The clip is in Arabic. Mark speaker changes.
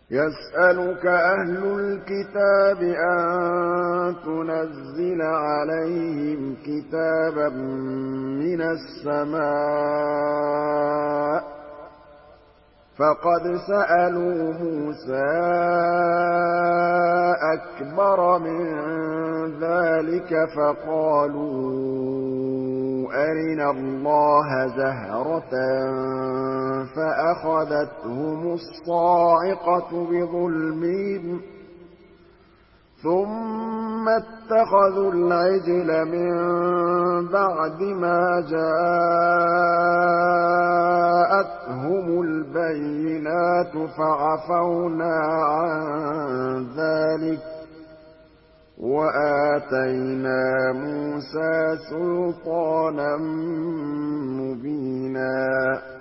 Speaker 1: يَسْأَلُكَ أَهْلُ الْكِتَابِ أَن تُنَزِّلَ عَلَيْهِمْ كِتَابًا مِّنَ السَّمَاءِ ۚ فَقَدْ سَأَلُوا مُوسَىٰ أَكْبَرَ مِن ذَٰلِكَ فَقَالُوا أَرِنَا اللَّهَ جَهْرَةً فَأَخَذَتْهُمُ الصَّاعِقَةُ بِظُلْمِهِمْ ۚ ثُمَّ اتَّخَذُوا الْعِجْلَ مِن بَعْدِ مَا جَاءَتْهُمُ الْبَيِّنَاتُ فَعَفَوْنَا عَن ذَٰلِكَ ۚ وَآتَيْنَا مُوسَىٰ سُلْطَانًا مُّبِينًا